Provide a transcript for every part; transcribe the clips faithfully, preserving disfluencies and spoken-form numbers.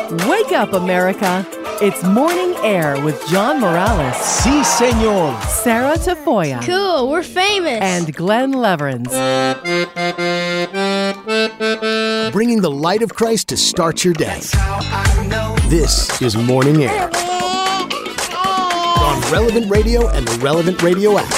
Wake up, America. It's Morning Air with John Morales. Si, senor. Sarah Tafoya. Cool, we're famous. And Glenn Leverins. Bringing the light of Christ to start your day. This is Morning Air. On Relevant Radio and the Relevant Radio app.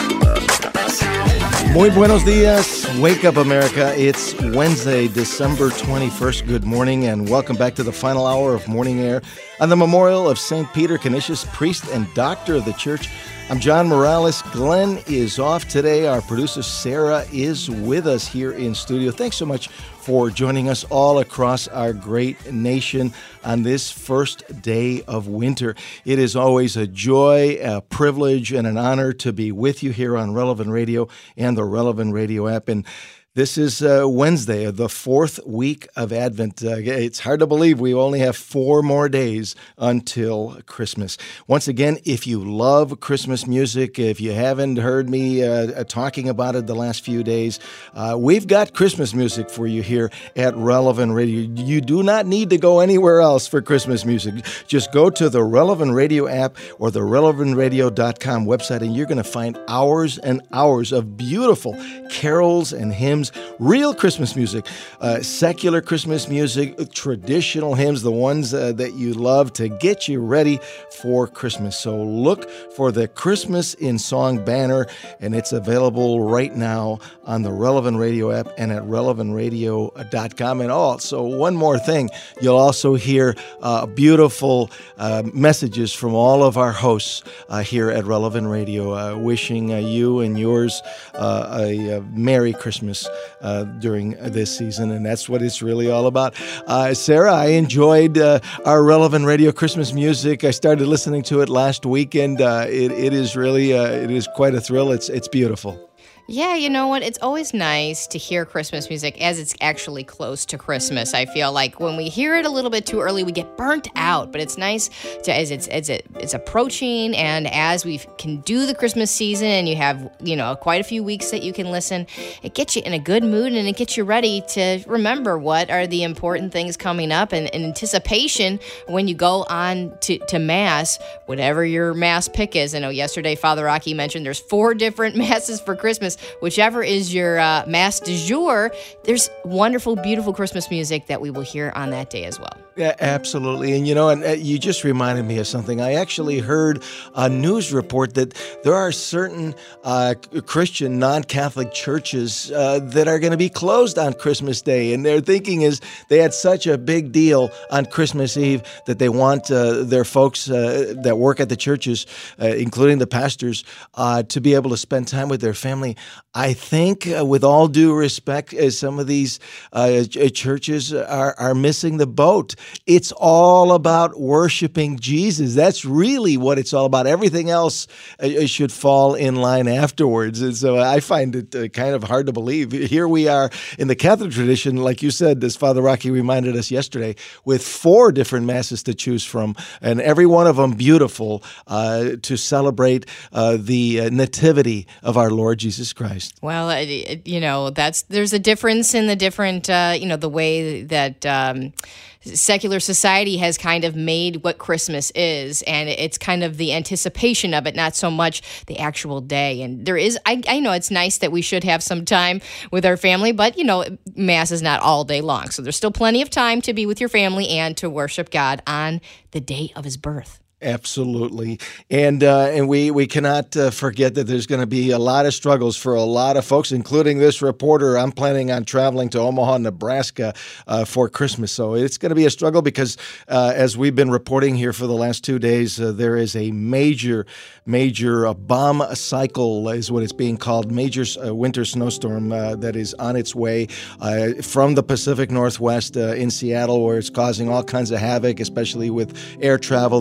Muy buenos dias. Wake up, America. It's Wednesday, December twenty-first. Good morning and welcome back to the final hour of Morning Air on the memorial of Saint Peter Canisius, priest and doctor of the church. I'm John Morales. Glenn is off today. Our producer, Sarah, is with us here in studio. Thanks so much for joining us all across our great nation on this first day of winter. It is always a joy, a privilege, and an honor to be with you here on Relevant Radio and the Relevant Radio app. And this is uh, Wednesday, the fourth week of Advent. Uh, it's hard to believe we only have four more days until Christmas. Once again, if you love Christmas music, if you haven't heard me uh, talking about it the last few days, uh, we've got Christmas music for you here at Relevant Radio. You do not need to go anywhere else for Christmas music. Just go to the Relevant Radio app or the relevant radio dot com website, and you're going to find hours and hours of beautiful carols and hymns. Real Christmas music, uh, secular Christmas music, traditional hymns, the ones uh, that you love to get you ready for Christmas. So look for the Christmas in Song banner, and it's available right now on the Relevant Radio app and at relevant radio dot com. And also, one more thing, you'll also hear uh, beautiful uh, messages from all of our hosts uh, here at Relevant Radio, uh, wishing uh, you and yours uh, a, a Merry Christmas Uh, during this season, and that's what it's really all about. Uh, Sarah, I enjoyed uh, our Relevant Radio Christmas music. I started listening to it last weekend. Uh, it, it is really, uh, it is quite a thrill. It's, it's beautiful. Yeah, you know what? It's always nice to hear Christmas music as it's actually close to Christmas. I feel like when we hear it a little bit too early, we get burnt out. But it's nice to as it's as it, it's approaching, and as we can do the Christmas season, and you have you know quite a few weeks that you can listen. It gets you in a good mood, and it gets you ready to remember what are the important things coming up, and in anticipation when you go on to, to Mass, whatever your Mass pick is. I know yesterday Father Rocky mentioned there's four different Masses for Christmas. Whichever is your uh, Mass du jour, there's wonderful, beautiful Christmas music that we will hear on that day as well. Yeah, absolutely. And, you know, and uh, you just reminded me of something. I actually heard a news report that there are certain uh, Christian non-Catholic churches uh, that are going to be closed on Christmas Day. And their thinking is they had such a big deal on Christmas Eve that they want uh, their folks uh, that work at the churches, uh, including the pastors, uh, to be able to spend time with their family. I think, uh, with all due respect, uh, some of these uh, churches are, are missing the boat. It's all about worshiping Jesus. That's really what it's all about. Everything else uh, should fall in line afterwards. And so I find it uh, kind of hard to believe. Here we are in the Catholic tradition, like you said, as Father Rocky reminded us yesterday, with four different Masses to choose from, and every one of them beautiful uh, to celebrate uh, the uh, nativity of our Lord Jesus Christ. Well, it, it, you know, that's there's a difference in the different, uh, you know, the way that um, secular society has kind of made what Christmas is, and it's kind of the anticipation of it, not so much the actual day. And there is, I, I know it's nice that we should have some time with our family, but, you know, Mass is not all day long. So there's still plenty of time to be with your family and to worship God on the day of his birth. Absolutely. And uh, and we, we cannot uh, forget that there's going to be a lot of struggles for a lot of folks, including this reporter. I'm planning on traveling to Omaha, Nebraska uh, for Christmas. So it's going to be a struggle because, uh, as we've been reporting here for the last two days, uh, there is a major, major uh, bomb cycle, is what it's being called, major uh, winter snowstorm uh, that is on its way uh, from the Pacific Northwest uh, in Seattle, where it's causing all kinds of havoc, especially with air travel, the airport.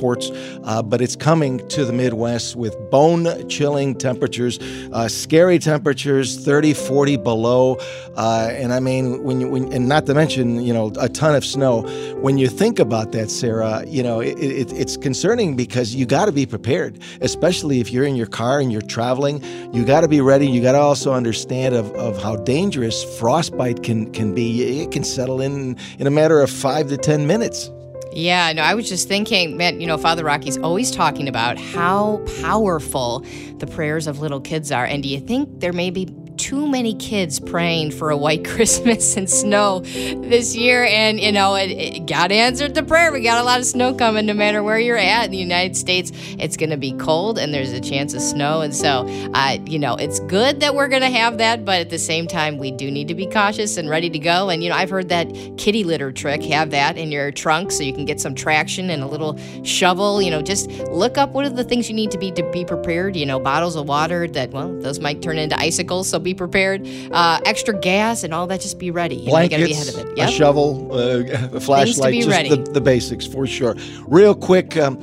reports, uh, but it's coming to the Midwest with bone-chilling temperatures, uh, scary temperatures, thirty, forty below, uh, and I mean, when you, when, and not to mention, you know, a ton of snow. When you think about that, Sarah, you know, it, it, it's concerning because you got to be prepared, especially if you're in your car and you're traveling. You got to be ready. You got to also understand of, of how dangerous frostbite can, can be. It can settle in in a matter of five to ten minutes. Yeah, no, I was just thinking, man, you know, Father Rocky's always talking about how powerful the prayers of little kids are. And do you think there may be too many kids praying for a white Christmas and snow this year? And, you know, it, it, God answered the prayer. We got a lot of snow coming no matter where you're at in the United States. It's going to be cold and there's a chance of snow. And so, uh, you know, it's good that we're going to have that. But at the same time, we do need to be cautious and ready to go. And, you know, I've heard that kitty litter trick. Have that in your trunk so you can get some traction and a little shovel. You know, just look up what are the things you need to be to be prepared. You know, bottles of water that, well, those might turn into icicles. So be prepared, uh, extra gas and all that. Just be ready. You Blankets, know, you gotta be ahead of it. Yep. A shovel, uh, a flashlight, be just ready. the, the basics for sure. Real quick, um,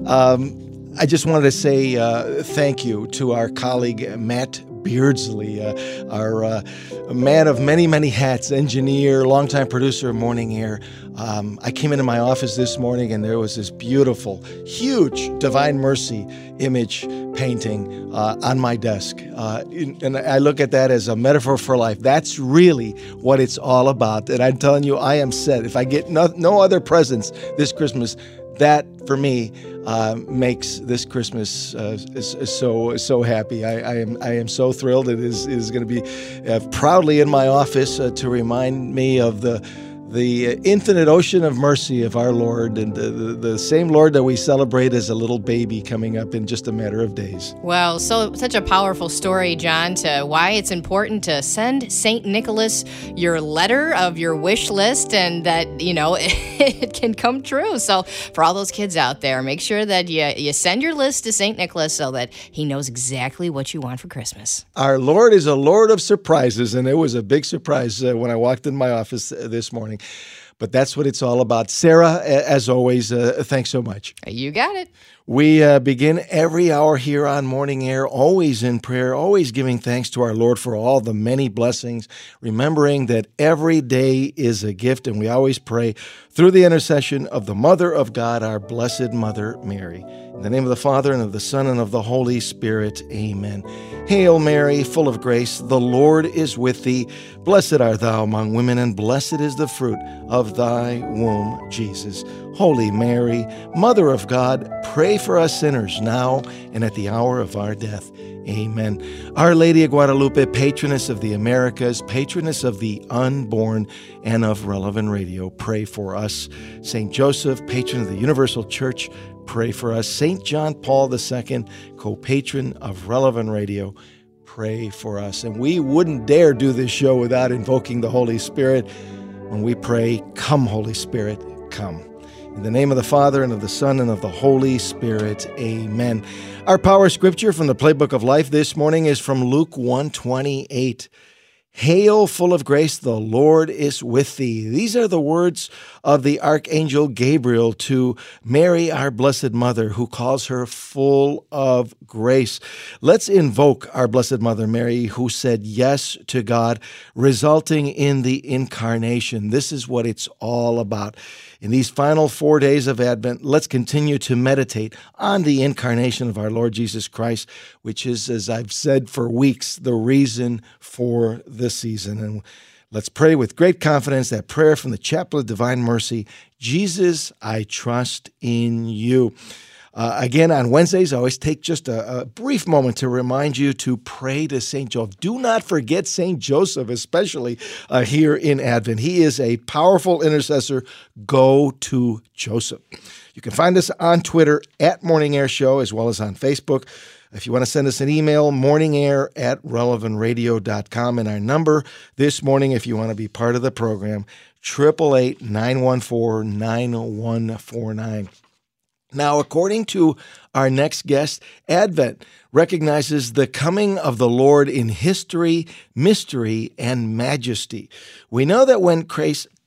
um, I just wanted to say uh, thank you to our colleague Matt Beardsley, uh, our uh, man of many, many hats, engineer, longtime producer of Morning Air. Um, I came into my office this morning and there was this beautiful, huge Divine Mercy image painting uh, on my desk. Uh, and I look at that as a metaphor for life. That's really what it's all about. And I'm telling you, I am set. If I get no, no other presents this Christmas, that for me uh, makes this Christmas uh, is, is so so happy. I, I am I am so thrilled. It is is going to be uh, proudly in my office uh, to remind me of the the infinite ocean of mercy of our Lord, and the, the, the same Lord that we celebrate as a little baby coming up in just a matter of days. Well, so such a powerful story, John, to why it's important to send Saint Nicholas your letter of your wish list and that, you know, it can come true. So for all those kids out there, make sure that you, you send your list to Saint Nicholas so that he knows exactly what you want for Christmas. Our Lord is a Lord of surprises, and it was a big surprise uh, when I walked in my office uh, this morning. But that's what it's all about. Sarah, as always, uh, thanks so much. You got it. We uh, begin every hour here on Morning Air, always in prayer, always giving thanks to our Lord for all the many blessings, remembering that every day is a gift, and we always pray through the intercession of the Mother of God, our Blessed Mother Mary. In the name of the Father, and of the Son, and of the Holy Spirit, amen. Hail Mary, full of grace, the Lord is with thee. Blessed art thou among women, and blessed is the fruit of thy womb, Jesus. Holy Mary, Mother of God, pray for us sinners now and at the hour of our death. Amen. Our Lady of Guadalupe, patroness of the Americas, patroness of the unborn and of Relevant Radio, pray for us. Saint Joseph, patron of the Universal Church, pray for us. Saint John Paul the Second, co-patron of Relevant Radio, pray for us. And we wouldn't dare do this show without invoking the Holy Spirit when we pray, "Come, Holy Spirit, come." In the name of the Father, and of the Son, and of the Holy Spirit, amen. Our power scripture from the Playbook of Life this morning is from Luke one twenty-eight. Hail, full of grace, the Lord is with thee. These are the words of the Archangel Gabriel to Mary, our Blessed Mother, who calls her full of grace. Let's invoke our Blessed Mother Mary, who said yes to God, resulting in the incarnation. This is what it's all about. In these final four days of Advent, let's continue to meditate on the incarnation of our Lord Jesus Christ, which is, as I've said for weeks, the reason for this season. And let's pray with great confidence that prayer from the Chaplet of Divine Mercy, Jesus, I trust in you. Uh, again, on Wednesdays, I always take just a, a brief moment to remind you to pray to Saint Joseph. Do not forget Saint Joseph, especially uh, here in Advent. He is a powerful intercessor. Go to Joseph. You can find us on Twitter at Morning Air Show, as well as on Facebook. If you want to send us an email, morningair at relevant radio dot com. And our number this morning, if you want to be part of the program, eight eight eight, nine one four, nine one four nine. Now, according to our next guest, Advent recognizes the coming of the Lord in history, mystery, and majesty. We know that when Christ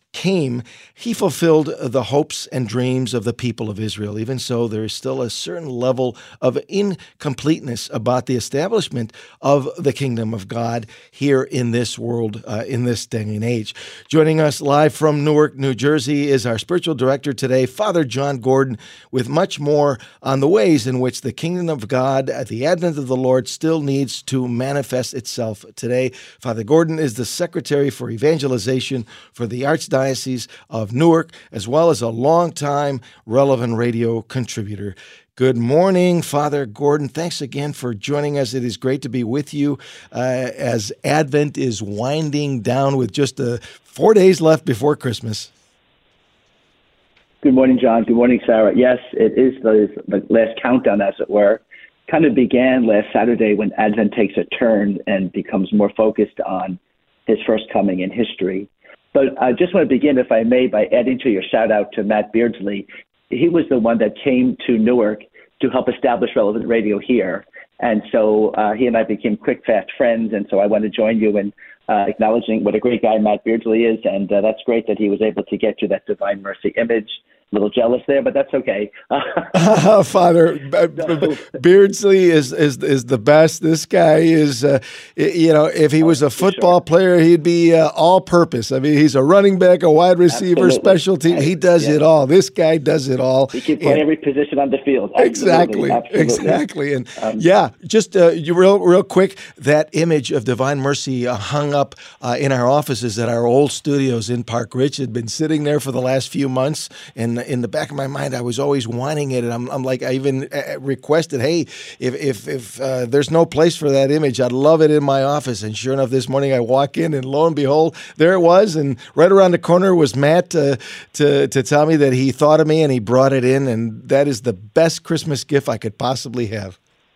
came, he fulfilled the hopes and dreams of the people of Israel. Even so, there is still a certain level of incompleteness about the establishment of the kingdom of God here in this world, uh, in this day and age. Joining us live from Newark, New Jersey is our spiritual director today, Father John Gordon, with much more on the ways in which the kingdom of God at the advent of the Lord still needs to manifest itself today. Father Gordon is the Secretary for Evangelization for the Archdiocese of Newark, as well as a longtime Relevant Radio contributor. Good morning, Father Gordon. Thanks again for joining us. It is great to be with you uh, as Advent is winding down with just uh, four days left before Christmas. Good morning, John. Good morning, Sarah. Yes, it is the, the last countdown, as it were. Kind of began last Saturday when Advent takes a turn and becomes more focused on his first coming in history. But I just want to begin, if I may, by adding to your shout-out to Matt Beardsley. He was the one that came to Newark to help establish Relevant Radio here. And so uh, he and I became quick, fast friends, and so I want to join you in uh, acknowledging what a great guy Matt Beardsley is, and uh, that's great that he was able to get to that Divine Mercy image. A little jealous there, but that's okay. uh, Father so, Beardsley is, is is the best. This guy is, uh, you know, if he was a football sure. player, he'd be uh, all-purpose. I mean, he's a running back, a wide receiver, Absolutely. special team. He does yeah. it all. This guy does it all. He can play and, every position on the field. Absolutely. Exactly. Absolutely. Exactly. And um, yeah, just uh, you real real quick, that image of Divine Mercy uh, hung up uh, in our offices at our old studios in Park Ridge. Had been sitting there for the last few months, and in the back of my mind, I was always wanting it, and I'm, I'm like, I even requested, hey, if if if uh, there's no place for that image, I'd love it in my office. And sure enough, this morning I walk in, and lo and behold, there it was. And right around the corner was Matt uh, to to tell me that he thought of me and he brought it in, and that is the best Christmas gift I could possibly have.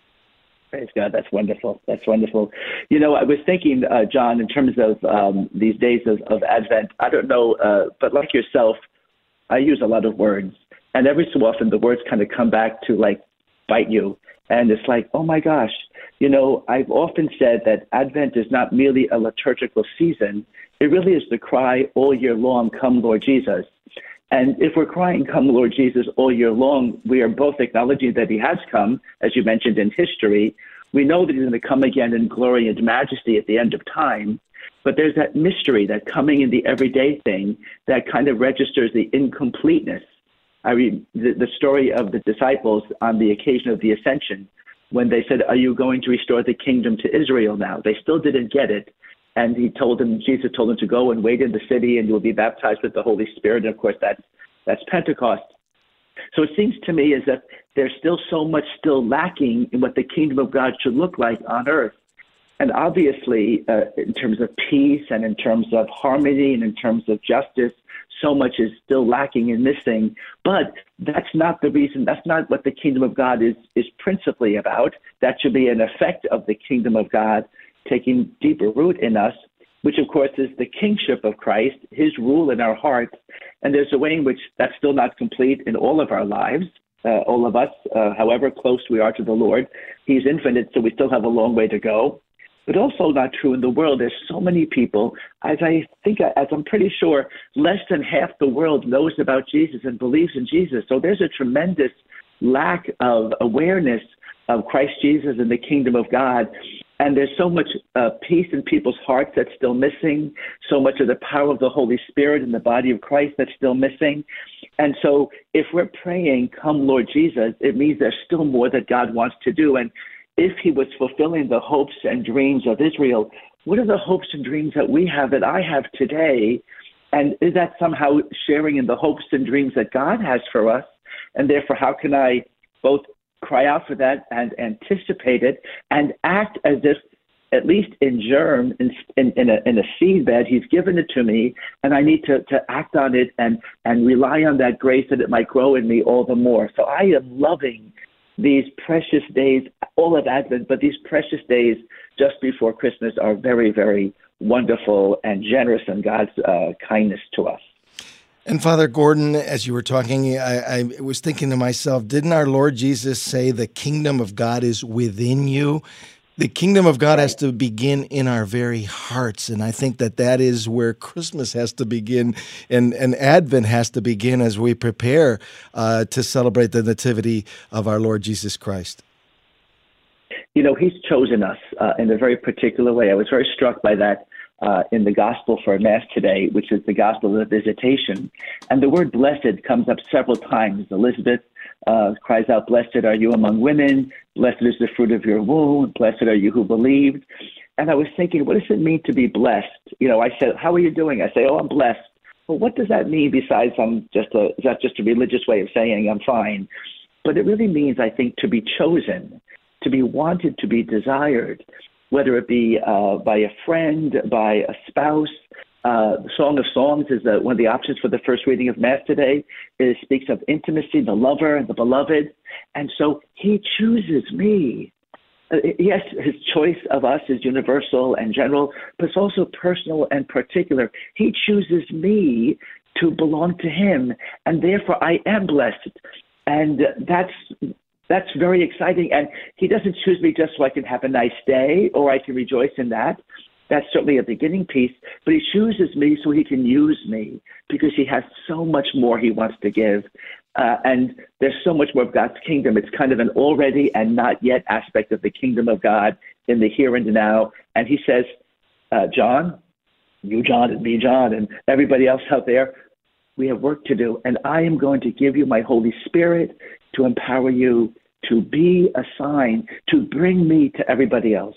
Praise God. That's wonderful. That's wonderful. You know, I was thinking, uh, John, in terms of um, these days of, of Advent, I don't know, uh, but like yourself, I use a lot of words, and every so often the words kind of come back to like bite you. And it's like, oh my gosh, you know, I've often said that Advent is not merely a liturgical season. It really is the cry all year long, come Lord Jesus. And if we're crying, come Lord Jesus, all year long, we are both acknowledging that he has come, as you mentioned, in history. We know that he's going to come again in glory and majesty at the end of time. But there's that mystery, that coming in the everyday thing, that kind of registers the incompleteness. I read the, the story of the disciples on the occasion of the Ascension, when they said, are you going to restore the kingdom to Israel now? They still didn't get it. And he told them, Jesus told them to go and wait in the city, and you will be baptized with the Holy Spirit. And of course, that's, that's Pentecost. So it seems to me as if there's still so much still lacking in what the kingdom of God should look like on earth. And obviously, uh, in terms of peace and in terms of harmony and in terms of justice, so much is still lacking and missing. But that's not the reason. That's not what the kingdom of God is, is principally about. That should be an effect of the kingdom of God taking deeper root in us, which, of course, is the kingship of Christ, his rule in our hearts. And there's a way in which that's still not complete in all of our lives. Uh, all of us, uh, however close we are to the Lord, he's infinite, so we still have a long way to go. But also not true in the world. There's so many people, as I think, as I'm pretty sure, less than half the world knows about Jesus and believes in Jesus. So there's a tremendous lack of awareness of Christ Jesus and the kingdom of God. And there's so much uh, peace in people's hearts that's still missing, so much of the power of the Holy Spirit in the body of Christ that's still missing. And so if we're praying, come Lord Jesus, it means there's still more that God wants to do. And if he was fulfilling the hopes and dreams of Israel, what are the hopes and dreams that we have, that I have today? And is that somehow sharing in the hopes and dreams that God has for us? And therefore, how can I both cry out for that and anticipate it and act as if, at least in germ, in, in, in, a, in a seed bed, he's given it to me, and I need to, to act on it and, and rely on that grace that it might grow in me all the more. So I am loving these precious days, all of Advent, but these precious days just before Christmas are very, very wonderful and generous in God's uh, kindness to us. And Father Gordon, as you were talking, I, I was thinking to myself, didn't our Lord Jesus say the kingdom of God is within you? The kingdom of God has to begin in our very hearts, and I think that that is where Christmas has to begin, and, and Advent has to begin as we prepare uh, to celebrate the nativity of our Lord Jesus Christ. You know, he's chosen us uh, in a very particular way. I was very struck by that uh, in the gospel for Mass today, which is the gospel of the visitation. And the word blessed comes up several times. Elizabeth uh, cries out, "Blessed are you among women. Blessed is the fruit of your womb. Blessed are you who believed." And I was thinking, what does it mean to be blessed? You know, I said, "How are you doing?" I say, "Oh, I'm blessed." Well, what does that mean besides I'm just a, is that just a religious way of saying I'm fine? But it really means, I think, to be chosen, to be wanted, to be desired, whether it be uh, by a friend, by a spouse. Uh, the Song of Songs is uh, one of the options for the first reading of Mass today. It speaks of intimacy, the lover, the beloved. And so he chooses me. Uh, yes, his choice of us is universal and general, but it's also personal and particular. He chooses me to belong to him, and therefore I am blessed. And that's That's very exciting. And he doesn't choose me just so I can have a nice day or I can rejoice in that. That's certainly a beginning piece. But he chooses me so he can use me because he has so much more he wants to give. Uh, and there's so much more of God's kingdom. It's kind of an already and not yet aspect of the kingdom of God in the here and now. And he says, uh, John, you, John, and me, John, and everybody else out there, we have work to do. And I am going to give you my Holy Spirit to empower you to be a sign, to bring me to everybody else.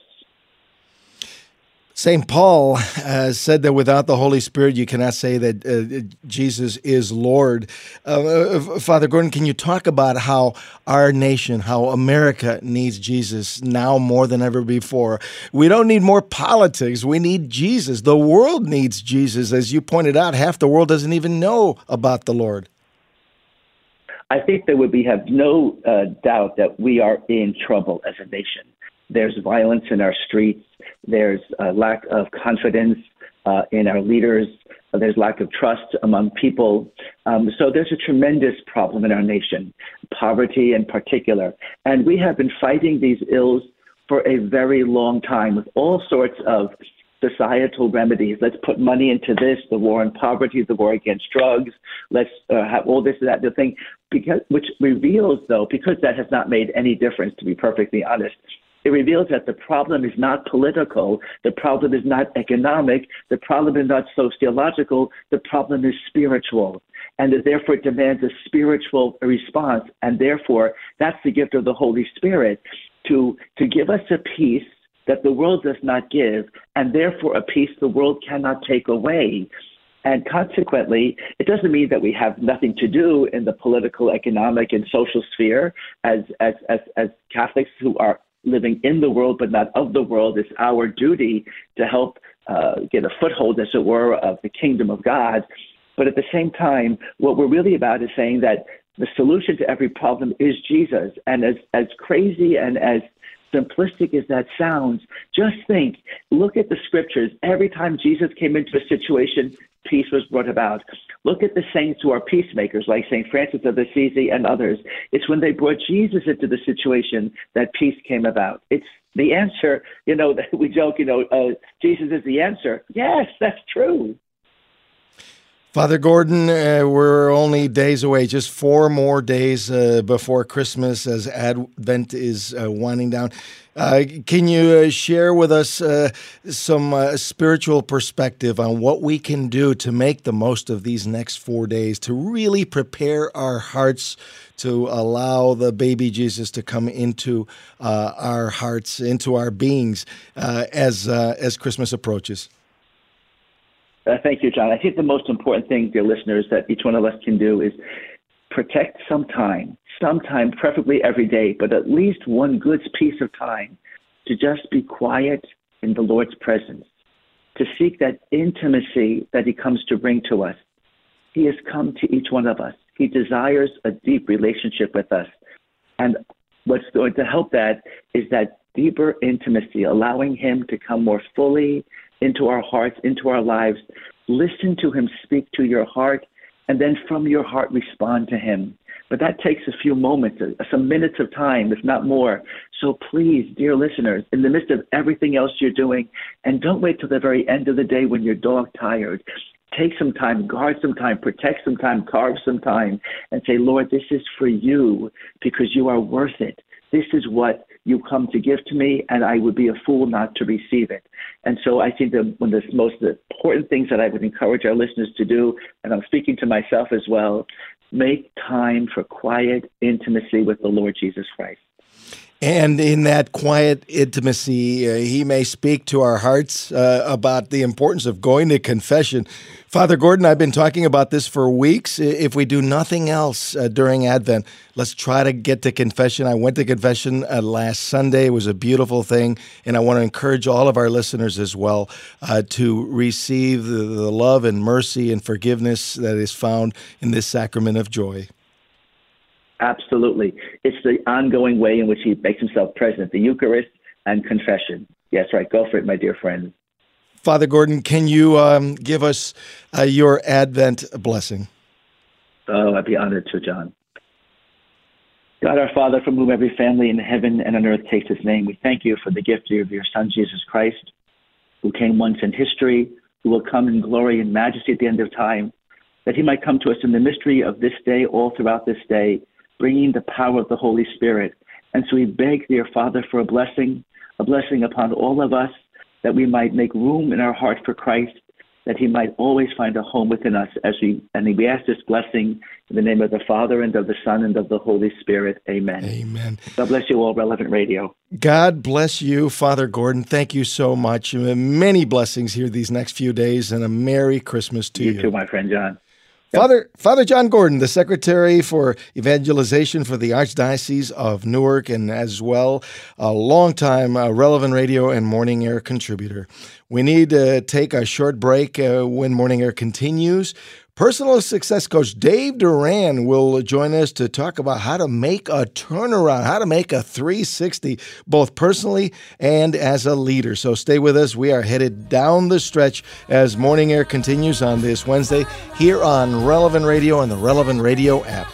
Saint Paul uh, said that without the Holy Spirit, you cannot say that uh, Jesus is Lord. Uh, Father Gordon, can you talk about how our nation, how America needs Jesus now more than ever before? We don't need more politics. We need Jesus. The world needs Jesus. As you pointed out, half the world doesn't even know about the Lord. I think there would be have no uh, doubt that we are in trouble as a nation. There's violence in our streets. There's a lack of confidence uh, in our leaders. There's lack of trust among people. Um, so there's a tremendous problem in our nation, poverty in particular. And we have been fighting these ills for a very long time with all sorts of societal remedies. Let's put money into this, the war on poverty, the war against drugs. Let's uh, have all this, that, the thing, because, which reveals, though, because that has not made any difference, to be perfectly honest, it reveals that the problem is not political, the problem is not economic, the problem is not sociological, the problem is spiritual. And that therefore it demands a spiritual response. And therefore, that's the gift of the Holy Spirit, to, to give us a peace that the world does not give, and therefore a peace the world cannot take away. And consequently, it doesn't mean that we have nothing to do in the political, economic, and social sphere as as as, as Catholics who are living in the world but not of the world. It's our duty to help uh, get a foothold, as it were, of the kingdom of God. But at the same time, what we're really about is saying that the solution to every problem is Jesus. And as as crazy and as simplistic as that sounds, just think, look at the scriptures. Every time Jesus came into a situation, peace was brought about. Look at the saints who are peacemakers, like Saint Francis of Assisi and others. It's when they brought Jesus into the situation that peace came about. It's the answer, you know, we joke, you know, uh, Jesus is the answer. Yes, that's true. Father Gordon, uh, we're only days away, just four more days uh, before Christmas as Advent is uh, winding down. Uh, can you uh, share with us uh, some uh, spiritual perspective on what we can do to make the most of these next four days, to really prepare our hearts to allow the baby Jesus to come into uh, our hearts, into our beings uh, as uh, as Christmas approaches? Uh, thank you, John. I think the most important thing, dear listeners, that each one of us can do is protect some time, some time, preferably every day, but at least one good piece of time to just be quiet in the Lord's presence, to seek that intimacy that he comes to bring to us. He has come to each one of us. He desires a deep relationship with us. And what's going to help that is that deeper intimacy, allowing him to come more fully into our hearts, into our lives. Listen to him speak to your heart, and then from your heart respond to him. But that takes a few moments, uh, some minutes of time, if not more. So please, dear listeners, in the midst of everything else you're doing, and don't wait till the very end of the day when you're dog tired. Take some time, guard some time, protect some time, carve some time, and say, Lord, this is for you because you are worth it. This is what you come to give to me, and I would be a fool not to receive it. And so I think that one of the most important things that I would encourage our listeners to do, and I'm speaking to myself as well, make time for quiet intimacy with the Lord Jesus Christ. And in that quiet intimacy, uh, he may speak to our hearts uh, about the importance of going to confession. Father Gordon, I've been talking about this for weeks. If we do nothing else uh, during Advent, let's try to get to confession. I went to confession uh, last Sunday. It was a beautiful thing, and I want to encourage all of our listeners as well uh, to receive the, the love and mercy and forgiveness that is found in this sacrament of joy. Absolutely. It's the ongoing way in which he makes himself present, the Eucharist and confession. Yes, right. Go for it, my dear friend. Father Gordon, can you um, give us uh, your Advent blessing? Oh, I'd be honored to, John. God, our Father, from whom every family in heaven and on earth takes its name, we thank you for the gift of your Son, Jesus Christ, who came once in history, who will come in glory and majesty at the end of time, that he might come to us in the mystery of this day, all throughout this day, bringing the power of the Holy Spirit. And so we beg, dear Father, for a blessing, a blessing upon all of us, that we might make room in our heart for Christ, that he might always find a home within us. As we and we ask this blessing in the name of the Father, and of the Son, and of the Holy Spirit. Amen. Amen. God bless you all, Relevant Radio. God bless you, Father Gordon. Thank you so much. Many blessings here these next few days, and a Merry Christmas to you. You too, my friend John. Father Father John Gordon, the Secretary for Evangelization for the Archdiocese of Newark, and as well a longtime uh, Relevant Radio and Morning Air contributor. We need to take a short break uh, when Morning Air continues. Personal success coach Dave Duran will join us to talk about how to make a turnaround, how to make a three sixty, both personally and as a leader. So stay with us. We are headed down the stretch as Morning Air continues on this Wednesday here on Relevant Radio and the Relevant Radio app.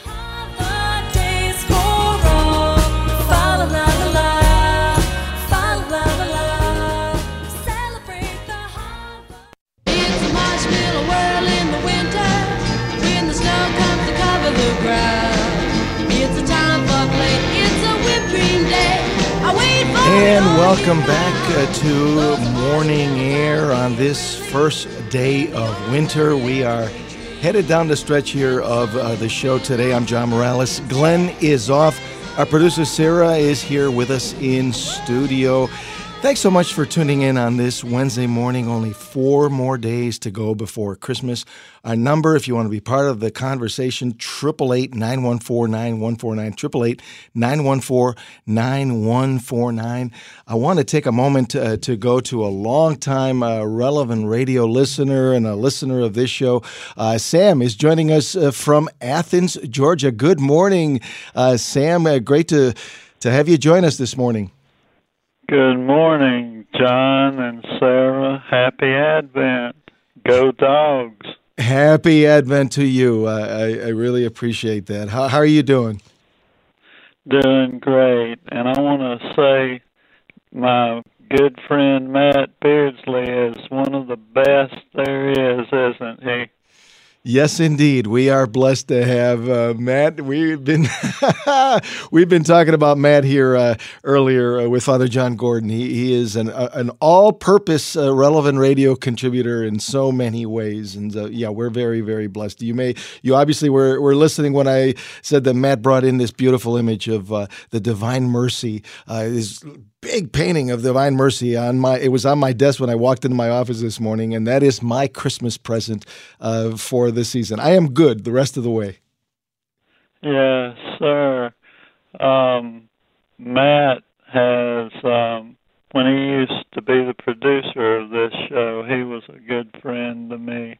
And welcome back uh, to Morning Air on this first day of winter. We are headed down the stretch here of uh, the show today. I'm John Morales. Glenn is off. Our producer Sarah is here with us in studio. Thanks so much for tuning in on this Wednesday morning. Only four more days to go before Christmas. Our number, if you want to be part of the conversation, eight eight eight, nine one four, nine one four nine, eight eight eight, nine one four, nine one four nine. I want to take a moment uh, to go to a longtime uh, Relevant Radio listener and a listener of this show. Uh, Sam is joining us uh, from Athens, Georgia. Good morning, uh, Sam. Uh, great to, to have you join us this morning. Good morning, John and Sarah. Happy Advent. Go Dogs. Happy Advent to you. Uh, I, I really appreciate that. How, how are you doing? Doing great. And I want to say my good friend Matt Beardsley is one of the best there is, isn't he? Yes, indeed. We are blessed to have uh, Matt. We've been we've been talking about Matt here uh, earlier uh, with Father John Gordon. He he is an uh, an all-purpose uh, Relevant Radio contributor in so many ways, and uh, yeah, we're very very blessed. You may you obviously were were listening when I said that Matt brought in this beautiful image of uh, the Divine Mercy. Uh, his big painting of Divine Mercy on my it was on my desk when I walked into my office this morning, and that is my Christmas present uh, for this season. I am good the rest of the way. Yes, sir. Um, Matt has, um, when he used to be the producer of this show, he was a good friend to me.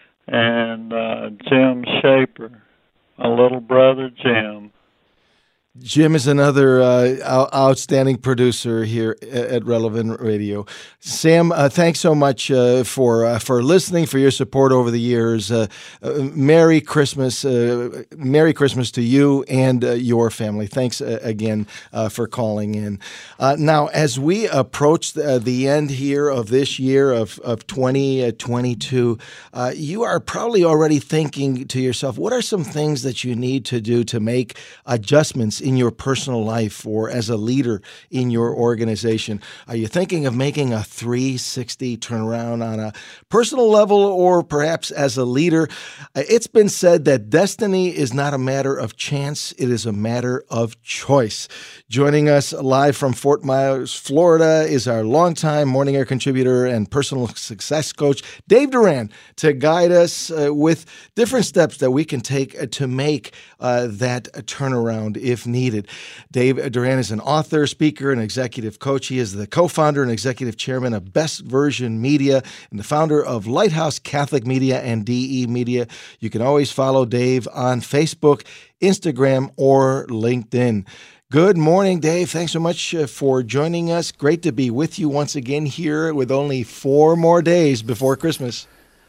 And uh, Jim Shaper, my little brother Jim. Jim is another uh, out- outstanding producer here at Relevant Radio. Sam, uh, thanks so much uh, for uh, for listening, for your support over the years. Uh, uh, Merry Christmas, uh, Merry Christmas to you and uh, your family. Thanks uh, again uh, for calling in. Uh, now, as we approach the, the end here of this year of of twenty twenty-two, uh, you are probably already thinking to yourself, what are some things that you need to do to make adjustments in your personal life or as a leader in your organization? Are you thinking of making a three sixty turnaround on a personal level or perhaps as a leader? It's been said that destiny is not a matter of chance, it is a matter of choice. Joining us live from Fort Myers, Florida is our longtime Morning Air contributor and personal success coach, Dave Duran, to guide us uh, with different steps that we can take uh, to make uh, that turnaround if needed. Dave Duran is an author, speaker, and executive coach. He is the co-founder and executive chairman of Best Version Media and the founder of Lighthouse Catholic Media and D E Media. You can always follow Dave on Facebook, Instagram, or LinkedIn. Good morning, Dave. Thanks so much uh, for joining us. Great to be with you once again here with only four more days before Christmas.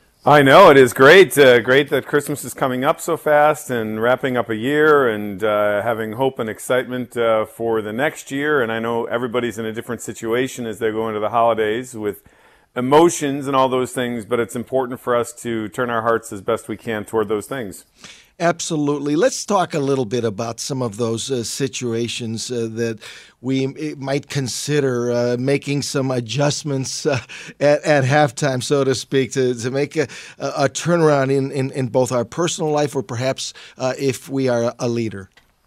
I know, it is great. Uh, great that Christmas is coming up so fast and wrapping up a year and uh, having hope and excitement uh, for the next year. And I know everybody's in a different situation as they go into the holidays with emotions and all those things, but it's important for us to turn our hearts as best we can toward those things. Absolutely. Let's talk a little bit about some of those uh, situations uh, that we might consider uh, making some adjustments uh, at, at halftime, so to speak, to, to make a, a turnaround in, in, in both our personal life or perhaps uh, if we are a leader.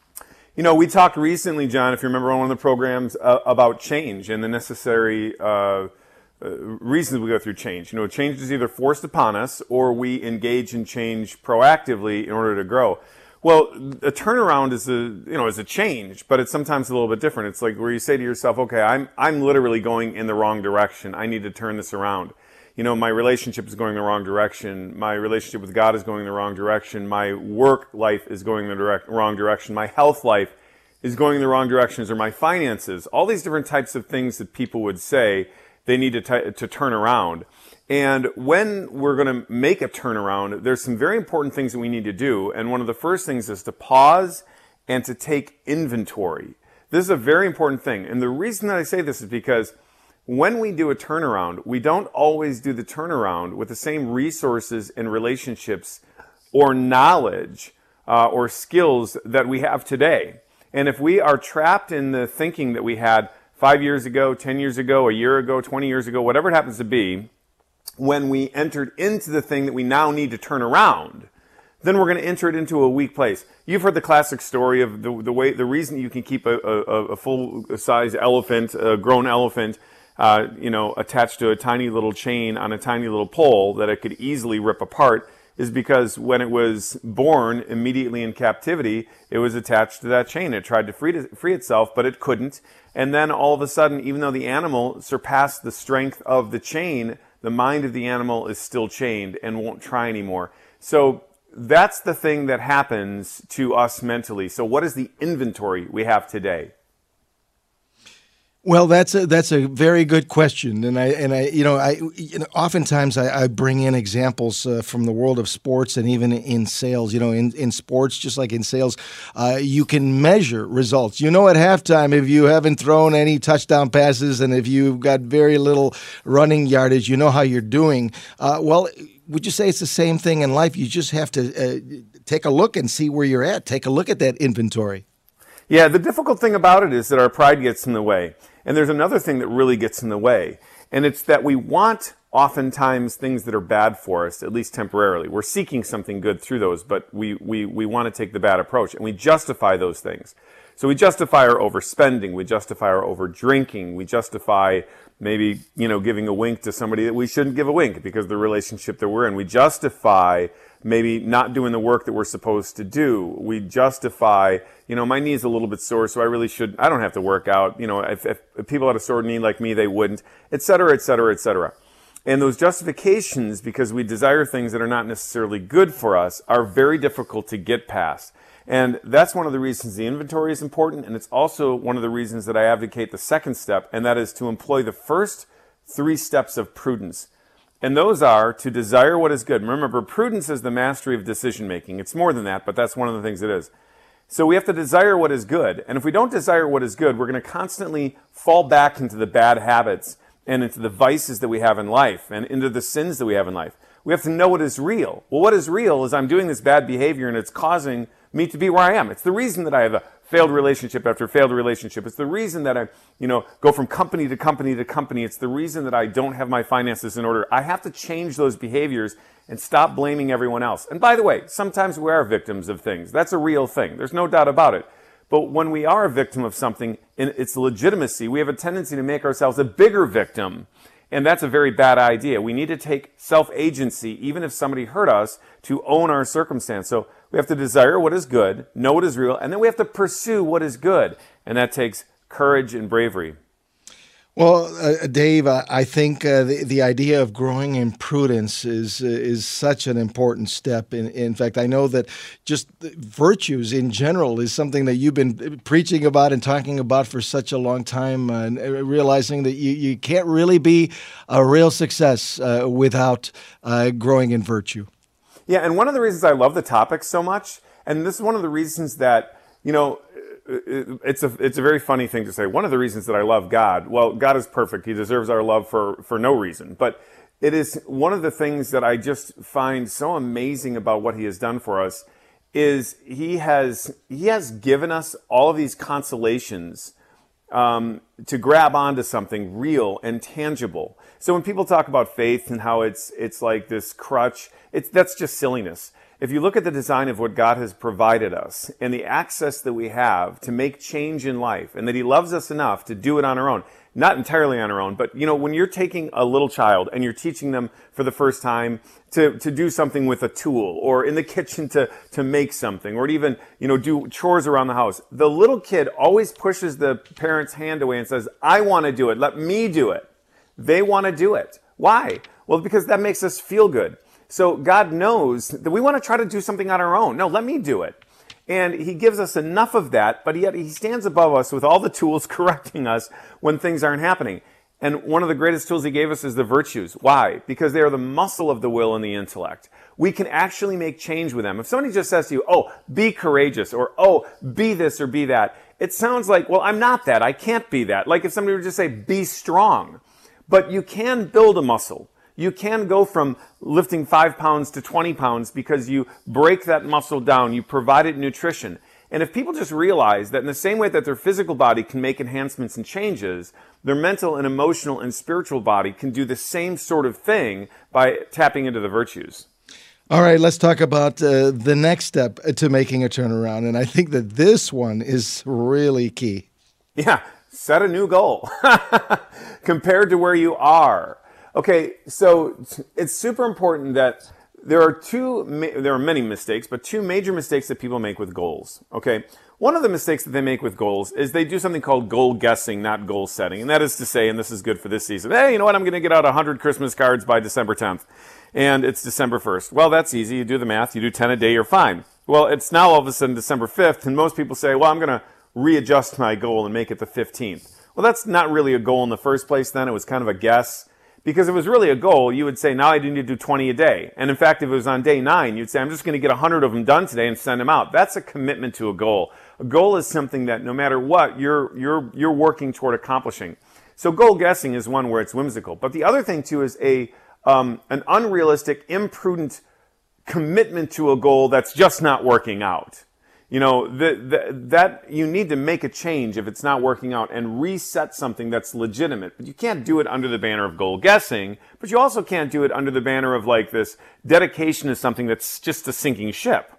You know, we talked recently, John, if you remember on one of the programs, uh, about change and the necessary uh Uh, reasons we go through change. You know, change is either forced upon us or we engage in change proactively in order to grow. Well, a turnaround is a, you know, is a change, but it's sometimes a little bit different. It's like where you say to yourself, okay, I'm, I'm literally going in the wrong direction. I need to turn this around. You know, my relationship is going the wrong direction. My relationship with God is going the wrong direction. My work life is going the direct, wrong direction. My health life is going the wrong directions, or my finances. All these different types of things that people would say they need to, t- to turn around. And when we're going to make a turnaround, there's some very important things that we need to do. And one of the first things is to pause and to take inventory. This is a very important thing. And the reason that I say this is because when we do a turnaround, we don't always do the turnaround with the same resources and relationships or knowledge uh, or skills that we have today. And if we are trapped in the thinking that we had five years ago, ten years ago, a year ago, twenty years ago, whatever it happens to be, when we entered into the thing that we now need to turn around, then we're going to enter it into a weak place. You've heard the classic story of the, the way, the reason you can keep a, a, a full-size elephant, a grown elephant, uh, you know, attached to a tiny little chain on a tiny little pole that it could easily rip apart is because when it was born, immediately in captivity, it was attached to that chain. It tried to free, to free itself, but it couldn't. And then all of a sudden, even though the animal surpassed the strength of the chain, the mind of the animal is still chained and won't try anymore. So that's the thing that happens to us mentally. So what is the inventory we have today? Well, that's a that's a very good question, and I and I you know I you know, oftentimes I, I bring in examples uh, from the world of sports and even in sales. You know, in, in sports, just like in sales, uh, you can measure results. You know, at halftime, if you haven't thrown any touchdown passes and if you've got very little running yardage, you know how you're doing. Uh, well, would you say it's the same thing in life? You just have to uh, take a look and see where you're at. Take a look at that inventory. Yeah, the difficult thing about it is that our pride gets in the way. And there's another thing that really gets in the way, and it's that we want oftentimes things that are bad for us, at least temporarily. We're seeking something good through those, but we, we, we want to take the bad approach, and we justify those things. So we justify our overspending, we justify our overdrinking, we justify maybe, you know, giving a wink to somebody that we shouldn't give a wink because of the relationship that we're in. We justify maybe not doing the work that we're supposed to do. We justify, you know, my knee's a little bit sore, so I really should, I don't have to work out. You know, if, if, if people had a sore knee like me, they wouldn't, et cetera, et cetera, et cetera. And those justifications, because we desire things that are not necessarily good for us, are very difficult to get past. And that's one of the reasons the inventory is important, and it's also one of the reasons that I advocate the second step, and that is to employ the first three steps of prudence. And those are to desire what is good. Remember, prudence is the mastery of decision making. It's more than that, but that's one of the things it is. So we have to desire what is good. And if we don't desire what is good, we're going to constantly fall back into the bad habits and into the vices that we have in life and into the sins that we have in life. We have to know what is real. Well, what is real is I'm doing this bad behavior and it's causing me to be where I am. It's the reason that I have a failed relationship after failed relationship. It's the reason that I, you know, go from company to company to company. It's the reason that I don't have my finances in order. I have to change those behaviors and stop blaming everyone else. And by the way, sometimes we are victims of things. That's a real thing. There's no doubt about it. But when we are a victim of something in its legitimacy, we have a tendency to make ourselves a bigger victim. And that's a very bad idea. We need to take self-agency, even if somebody hurt us, to own our circumstance. So we have to desire what is good, know what is real, and then we have to pursue what is good. And that takes courage and bravery. Well, uh, Dave, I, I think uh, the, the idea of growing in prudence is uh, is such an important step. In, in fact, I know that just virtues in general is something that you've been preaching about and talking about for such a long time, uh, and realizing that you, you can't really be a real success uh, without uh, growing in virtue. Yeah, and one of the reasons I love the topic so much, and this is one of the reasons that, you know, It's a it's a very funny thing to say. One of the reasons that I love God, well, God is perfect. He deserves our love for, for no reason. But it is one of the things that I just find so amazing about what he has done for us is he has he has given us all of these consolations um, to grab onto something real and tangible. So when people talk about faith and how it's it's like this crutch, it's that's just silliness. If you look at the design of what God has provided us and the access that we have to make change in life, and that he loves us enough to do it on our own, not entirely on our own, but you know, when you're taking a little child and you're teaching them for the first time to, to do something with a tool, or in the kitchen to, to make something, or to even, you know, do chores around the house, the little kid always pushes the parent's hand away and says, I want to do it. Let me do it. They want to do it. Why? Well, because that makes us feel good. So God knows that we want to try to do something on our own. No, let me do it. And he gives us enough of that, but yet he stands above us with all the tools correcting us when things aren't happening. And one of the greatest tools he gave us is the virtues. Why? Because they are the muscle of the will and the intellect. We can actually make change with them. If somebody just says to you, oh, be courageous, or oh, be this or be that, it sounds like, well, I'm not that. I can't be that. Like if somebody would just say, be strong. But you can build a muscle. You can go from lifting five pounds to twenty pounds because you break that muscle down. You provide it nutrition. And if people just realize that in the same way that their physical body can make enhancements and changes, their mental and emotional and spiritual body can do the same sort of thing by tapping into the virtues. All right, let's talk about uh, the next step to making a turnaround. And I think that this one is really key. Yeah, set a new goal compared to where you are. Okay, so it's super important that there are two, there are many mistakes, but two major mistakes that people make with goals. Okay, one of the mistakes that they make with goals is they do something called goal guessing, not goal setting. And that is to say, and this is good for this season, hey, you know what, I'm going to get out one hundred Christmas cards by December tenth. And it's December first. Well, that's easy. You do the math. You do ten a day, you're fine. Well, it's now all of a sudden December fifth, and most people say, well, I'm going to readjust my goal and make it the fifteenth. Well, that's not really a goal in the first place then. It was kind of a guess. Because if it was really a goal, you would say, now I need to do twenty a day. And in fact, if it was on day nine, you'd say, I'm just going to get one hundred of them done today and send them out. That's a commitment to a goal. A goal is something that no matter what, you're, you're, you're working toward accomplishing. So goal guessing is one where it's whimsical. But the other thing, too, is a um, an unrealistic, imprudent commitment to a goal that's just not working out. You know, the, the, that you need to make a change if it's not working out and reset something that's legitimate. But you can't do it under the banner of goal guessing, but you also can't do it under the banner of like this dedication to something that's just a sinking ship.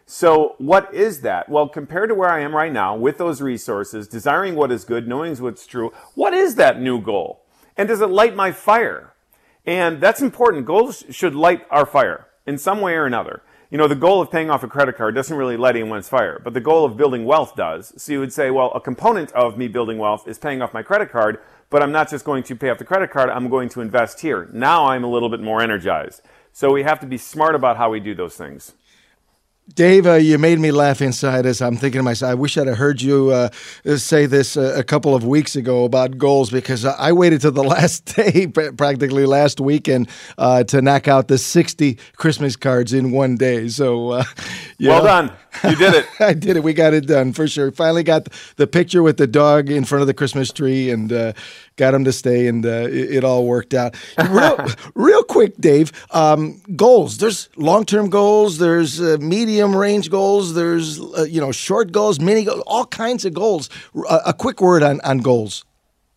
So what is that? Well, compared to where I am right now with those resources, desiring what is good, knowing what's true, what is that new goal? And does it light my fire? And that's important. Goals should light our fire in some way or another. You know, the goal of paying off a credit card doesn't really light anyone's fire, but the goal of building wealth does. So you would say, well, a component of me building wealth is paying off my credit card, but I'm not just going to pay off the credit card, I'm going to invest here. Now I'm a little bit more energized. So we have to be smart about how we do those things. Dave, uh, you made me laugh inside as I'm thinking to myself, I wish I'd have heard you uh, say this uh, a couple of weeks ago about goals, because I waited till the last day, practically last weekend, uh, to knock out the sixty Christmas cards in one day. So, uh, yeah. Well done. You did it. I did it. We got it done for sure. Finally got the picture with the dog in front of the Christmas tree and uh, got him to stay, and uh, it, it all worked out. Real, real quick, Dave, um, goals. There's long-term goals. There's uh, medium-range goals. There's, uh, you know, short goals, mini goals, all kinds of goals. Uh, a quick word on, on goals.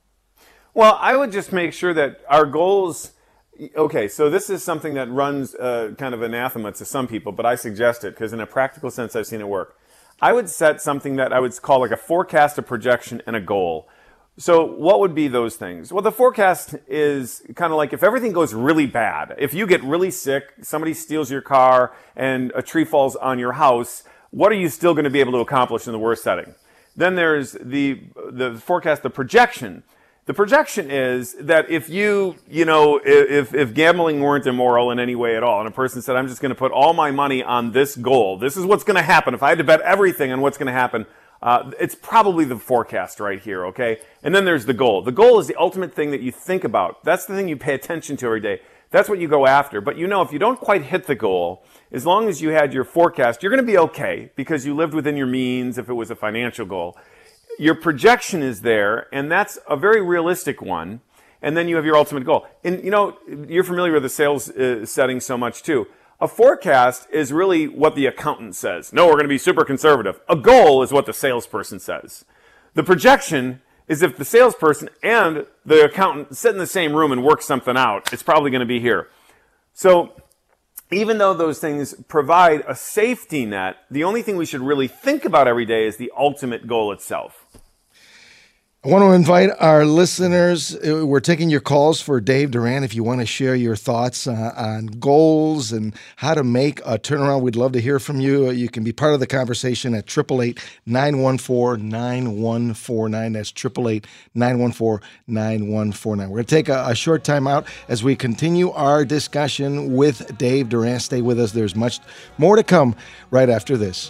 Well, I would just make sure that our goals... Okay, so this is something that runs uh, kind of anathema to some people, but I suggest it because in a practical sense I've seen it work. I would set something that I would call like a forecast, a projection, and a goal. So what would be those things? Well, the forecast is kind of like if everything goes really bad, if you get really sick, somebody steals your car, and a tree falls on your house, what are you still going to be able to accomplish in the worst setting? Then there's the the forecast, the projection. The projection is that if you, you know, if, if gambling weren't immoral in any way at all, and a person said, I'm just going to put all my money on this goal, this is what's going to happen. If I had to bet everything on what's going to happen, uh, it's probably the forecast right here, okay? And then there's the goal. The goal is the ultimate thing that you think about. That's the thing you pay attention to every day. That's what you go after. But you know, if you don't quite hit the goal, as long as you had your forecast, you're going to be okay because you lived within your means if it was a financial goal. Your projection is there, and that's a very realistic one. And then you have your ultimate goal. And, you know, you're familiar with the sales uh, setting so much, too. A forecast is really what the accountant says. No, we're going to be super conservative. A goal is what the salesperson says. The projection is if the salesperson and the accountant sit in the same room and work something out, it's probably going to be here. So even though those things provide a safety net, the only thing we should really think about every day is the ultimate goal itself. I want to invite our listeners. We're taking your calls for Dave Duran. If you want to share your thoughts uh, on goals and how to make a turnaround, we'd love to hear from you. You can be part of the conversation at eight eight eight, nine one four, nine one four nine. That's eight eight eight, nine one four, nine one four nine. We're going to take a, a short time out as we continue our discussion with Dave Duran. Stay with us. There's much more to come right after this.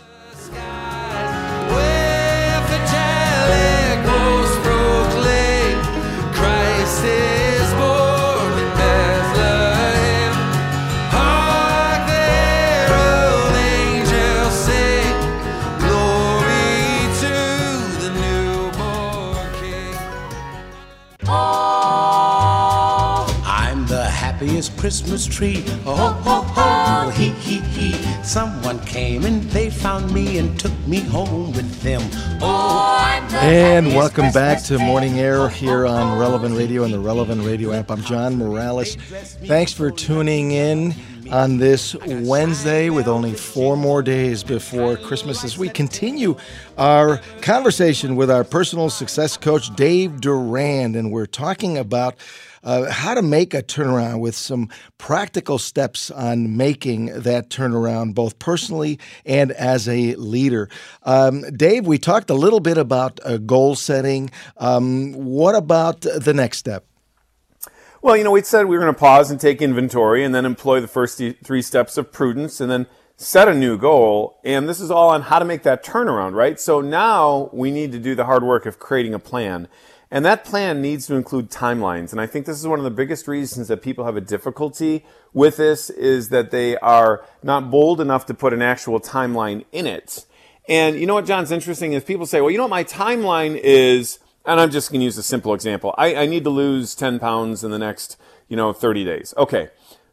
Christmas tree, oh, ho, ho, he, he, he. Someone came and they found me and took me home with them. Oh, I'm the And welcome back to Morning Air here on Relevant Radio and the Relevant Radio app. I'm John Morales. Thanks for tuning in on this Wednesday with only four more days before Christmas as we continue our conversation with our personal success coach, Dave Duran, and we're talking about Uh, how to make a turnaround with some practical steps on making that turnaround, both personally and as a leader. Um, Dave, we talked a little bit about uh, goal setting. Um, what about the next step? Well, you know, we said we were going to pause and take inventory and then employ the first three steps of prudence and then set a new goal. And this is all on how to make that turnaround, right? So now we need to do the hard work of creating a plan. And that plan needs to include timelines. And I think this is one of the biggest reasons that people have a difficulty with this is that they are not bold enough to put an actual timeline in it. And you know what, John's interesting is people say, well, you know what my timeline is, and I'm just going to use a simple example. I, I need to lose ten pounds in the next, you know, thirty days. Okay.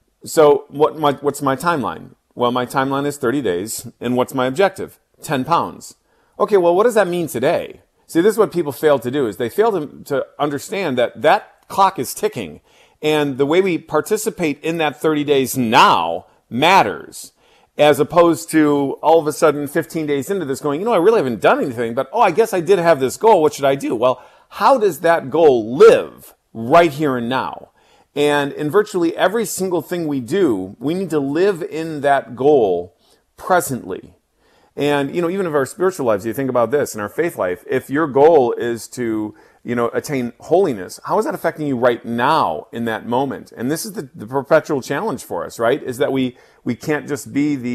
So what my, what's my timeline? Well, my timeline is thirty days. And what's my objective? ten pounds. Okay. Well, what does that mean today? See, this is what people fail to do, is they fail to, to understand that that clock is ticking. And the way we participate in that thirty days now matters, as opposed to all of a sudden fifteen days into this going, you know, I really haven't done anything, but, oh, I guess I did have this goal. What should I do? Well, how does that goal live right here and now? And in virtually every single thing we do, we need to live in that goal presently. And, you know, even in our spiritual lives, you think about this, in our faith life, if your goal is to, you know, attain holiness, how is that affecting you right now in that moment? And this is the, the perpetual challenge for us, right? Is that we, we can't just be the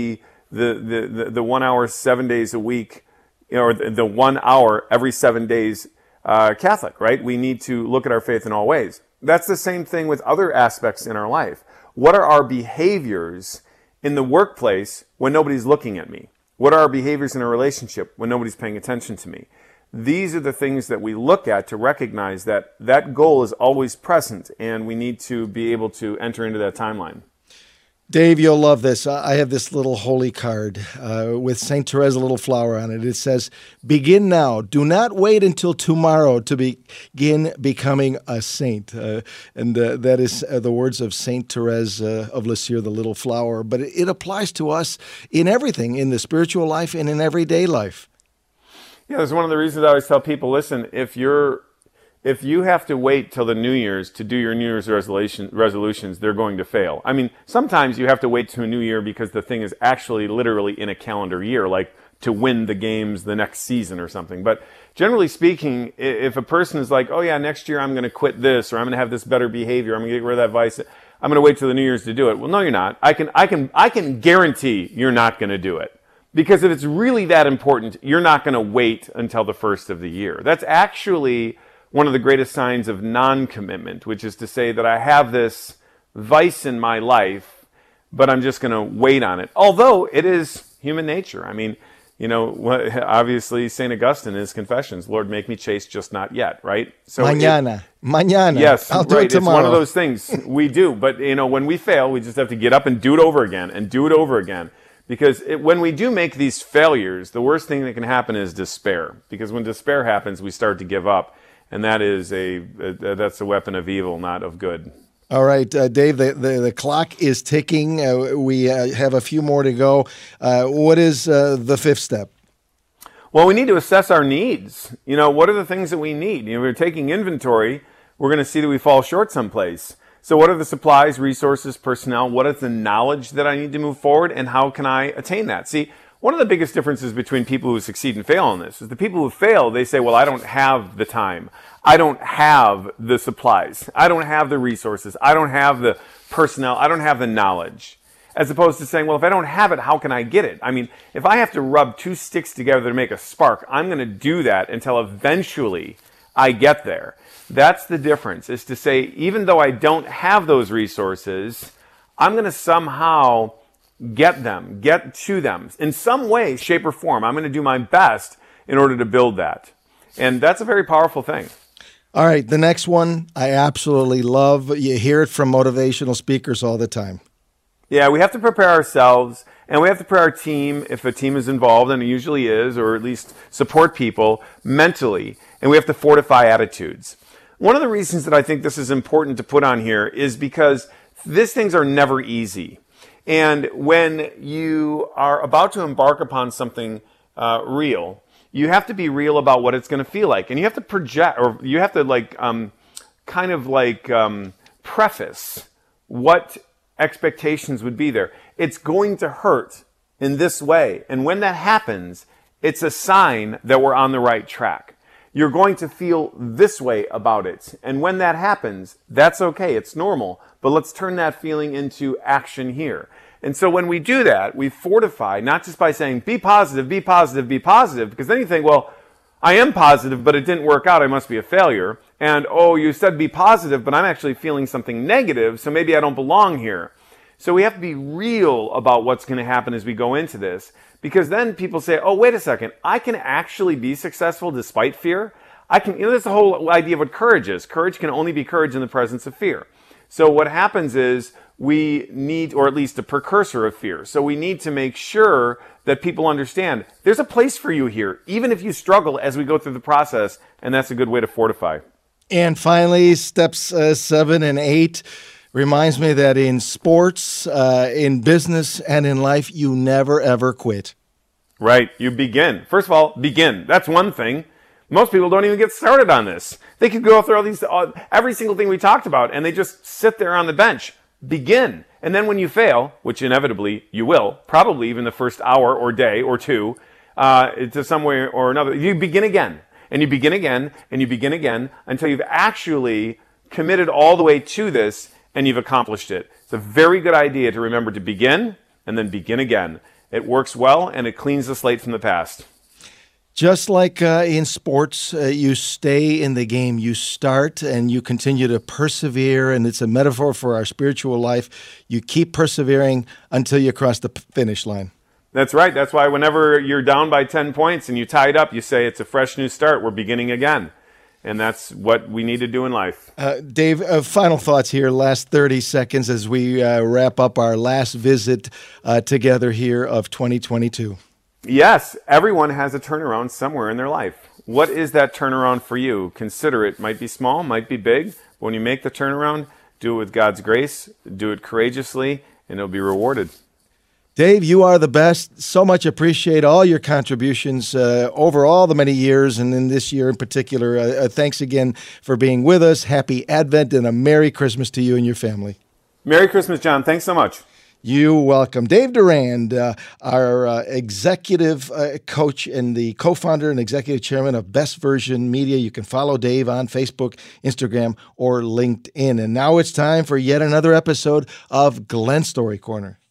the, the, the, the one hour, seven days a week, you know, or the, the one hour every seven days uh, Catholic, right? We need to look at our faith in all ways. That's the same thing with other aspects in our life. What are our behaviors in the workplace when nobody's looking at me? What are our behaviors in a relationship when nobody's paying attention to me? These are the things that we look at to recognize that that goal is always present, and we need to be able to enter into that timeline. Dave, you'll love this. I have this little holy card uh, with Saint Therese, a little flower on it. It says, begin now. Do not wait until tomorrow to begin becoming a saint. Uh, and uh, that is uh, the words of Saint Therese uh, of Lisieux, the little flower. But it, it applies to us in everything, in the spiritual life and in everyday life. Yeah, that's one of the reasons I always tell people, listen, if you're If you have to wait till the New Year's to do your New Year's resolution, resolutions, they're going to fail. I mean, sometimes you have to wait to a new year because the thing is actually literally in a calendar year, like to win the games the next season or something. But generally speaking, if a person is like, oh yeah, next year I'm going to quit this, or I'm going to have this better behavior, I'm going to get rid of that vice, I'm going to wait till the New Year's to do it. Well, no, you're not. I can, I can, I can guarantee you're not going to do it. Because if it's really that important, you're not going to wait until the first of the year. That's actually one of the greatest signs of non-commitment, which is to say that I have this vice in my life, but I'm just going to wait on it. Although it is human nature. I mean, you know, obviously Saint Augustine in his Confessions, Lord, make me chaste, just not yet, right? So Mañana. It, Mañana. Yes, I'll do right. it tomorrow. It's one of those things we do. But, you know, when we fail, we just have to get up and do it over again and do it over again. Because it, when we do make these failures, the worst thing that can happen is despair. Because when despair happens, we start to give up. And that is a, a that's a weapon of evil, not of good. All right, uh, Dave, the, the, the clock is ticking. Uh, we uh, have a few more to go. Uh, what is uh, the fifth step? Well, we need to assess our needs. You know, what are the things that we need? You know, we're taking inventory. We're going to see that we fall short someplace. So what are the supplies, resources, personnel? What is the knowledge that I need to move forward? And how can I attain that? See, one of the biggest differences between people who succeed and fail in this is the people who fail, they say, well, I don't have the time. I don't have the supplies. I don't have the resources. I don't have the personnel. I don't have the knowledge. As opposed to saying, well, if I don't have it, how can I get it? I mean, if I have to rub two sticks together to make a spark, I'm going to do that until eventually I get there. That's the difference, is to say, even though I don't have those resources, I'm going to somehow get them, get to them in some way, shape, or form. I'm going to do my best in order to build that. And that's a very powerful thing. All right, the next one I absolutely love. You hear it from motivational speakers all the time. Yeah, we have to prepare ourselves, and we have to prepare our team, if a team is involved, and it usually is, or at least support people mentally, and we have to fortify attitudes. One of the reasons that I think this is important to put on here is because these things are never easy. And when you are about to embark upon something uh, real, you have to be real about what it's going to feel like. And you have to project, or you have to like, um, kind of like um, preface what expectations would be there. It's going to hurt in this way. And when that happens, it's a sign that we're on the right track. You're going to feel this way about it. And when that happens, that's okay. It's normal. But let's turn that feeling into action here. And so when we do that, we fortify, not just by saying, be positive, be positive, be positive, because then you think, well, I am positive, but it didn't work out. I must be a failure. And, oh, you said be positive, but I'm actually feeling something negative, so maybe I don't belong here. So we have to be real about what's going to happen as we go into this, because then people say, oh, wait a second, I can actually be successful despite fear. I can, you know, that's the whole idea of what courage is. Courage can only be courage in the presence of fear. So what happens is we need, or at least a precursor of fear. So we need to make sure that people understand there's a place for you here, even if you struggle as we go through the process, and that's a good way to fortify. And finally, steps uh, seven and eight reminds me that in sports, uh, in business, and in life, you never, ever quit. Right. You begin. First of all, begin. That's one thing. Most people don't even get started on this. They could go through all these, uh, every single thing we talked about, and they just sit there on the bench. Begin. And then when you fail, which inevitably you will, probably even the first hour or day or two, uh, to some way or another, you begin again. And you begin again, and you begin again, until you've actually committed all the way to this, and you've accomplished it. It's a very good idea to remember to begin, and then begin again. It works well, and it cleans the slate from the past. Just like uh, in sports, uh, you stay in the game. You start and you continue to persevere, and it's a metaphor for our spiritual life. You keep persevering until you cross the finish line. That's right. That's why whenever you're down by ten points and you tie it up, you say it's a fresh new start. We're beginning again. And that's what we need to do in life. Uh, Dave, uh, final thoughts here, last thirty seconds as we uh, wrap up our last visit uh, together here of twenty twenty-two. Yes, everyone has a turnaround somewhere in their life. What is that turnaround for you? Consider it. Might be small, might be big. But when you make the turnaround, do it with God's grace, do it courageously, and it'll be rewarded. Dave, you are the best. So much appreciate all your contributions uh, over all the many years, and in this year in particular. Uh, uh, thanks again for being with us. Happy Advent and a Merry Christmas to you and your family. Merry Christmas, John. Thanks so much. You're welcome. Dave Durand, uh, our uh, executive uh, coach and the co-founder and executive chairman of Best Version Media. You can follow Dave on Facebook, Instagram, or LinkedIn. And now it's time for yet another episode of Glenn Story Corner.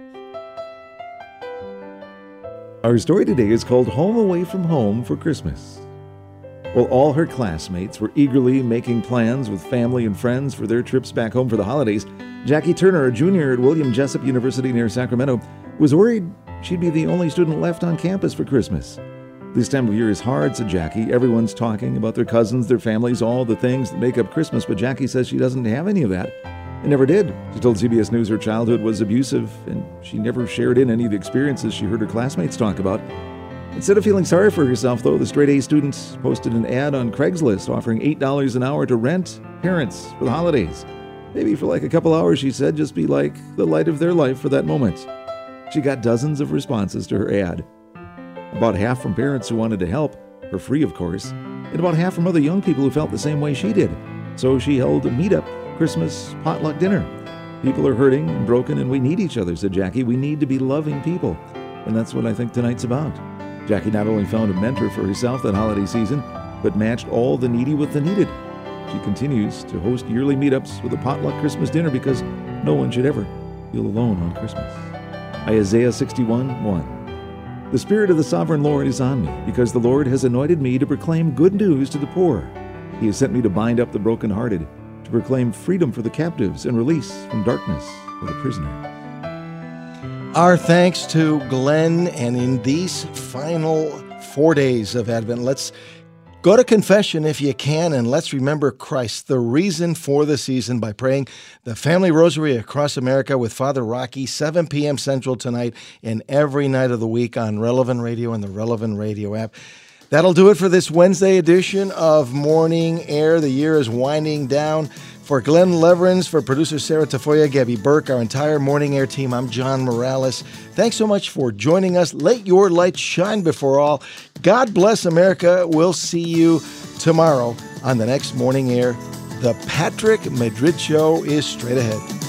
Our story today is called Home Away from Home for Christmas. While all her classmates were eagerly making plans with family and friends for their trips back home for the holidays, Jackie Turner, a junior at William Jessup University near Sacramento, was worried she'd be the only student left on campus for Christmas. This time of year is hard, said Jackie. Everyone's talking about their cousins, their families, all the things that make up Christmas, but Jackie says she doesn't have any of that. And never did. She told C B S News her childhood was abusive, and she never shared in any of the experiences she heard her classmates talk about. Instead of feeling sorry for herself, though, the straight-A student posted an ad on Craigslist offering eight dollars an hour to rent parents for the holidays. Maybe for like a couple hours, she said, just be like the light of their life for that moment. She got dozens of responses to her ad. About half from parents who wanted to help, for free of course, and about half from other young people who felt the same way she did. So she held a meetup Christmas potluck dinner. People are hurting and broken, and we need each other, said Jackie. We need to be loving people. And that's what I think tonight's about. Jackie not only found a mentor for herself that holiday season, but matched all the needy with the needed. She continues to host yearly meetups with a potluck Christmas dinner because no one should ever feel alone on Christmas. Isaiah sixty-one one. The Spirit of the Sovereign Lord is on me, because the Lord has anointed me to proclaim good news to the poor. He has sent me to bind up the brokenhearted, to proclaim freedom for the captives and release from darkness for the prisoners. Our thanks to Glenn, and in these final four days of Advent, let's go to confession if you can, and let's remember Christ, the reason for the season, by praying the Family Rosary across America with Father Rocky, seven p.m. Central tonight and every night of the week on Relevant Radio and the Relevant Radio app. That'll do it for this Wednesday edition of Morning Air. The year is winding down. For Glenn Leverins, for producer Sarah Tafoya, Gabby Burke, our entire Morning Air team, I'm John Morales. Thanks so much for joining us. Let your light shine before all. God bless America. We'll see you tomorrow on the next Morning Air. The Patrick Madrid Show is straight ahead.